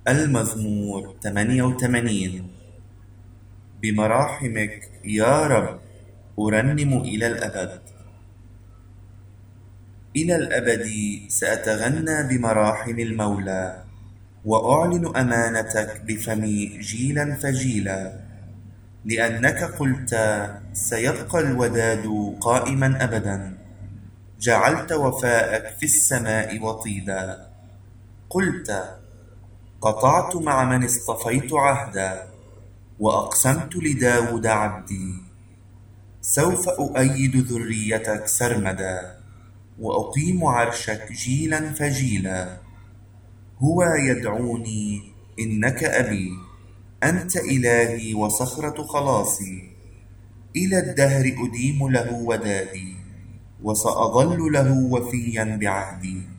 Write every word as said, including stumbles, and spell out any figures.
المزمور ثمانية وثمانين. بمراحمك يا رب أرنم إلى الأبد. إلى الأبد سأتغنى بمراحم المولى، وأعلن أمانتك بفمي جيلا فجيلا. لأنك قلت سيبقى الوداد قائما أبدا، جعلت وفاءك في السماء وطيدا. قلت قطعت مع من اصطفيت عهدا، وأقسمت لداود عبدي. سوف أؤيد ذريتك سرمدا، وأقيم عرشك جيلا فجيلا. هو يدعوني إنك أبي، أنت إلهي وصخرة خلاصي. إلى الدهر أديم له ودادي، وسأظل له وفيا بعهدي.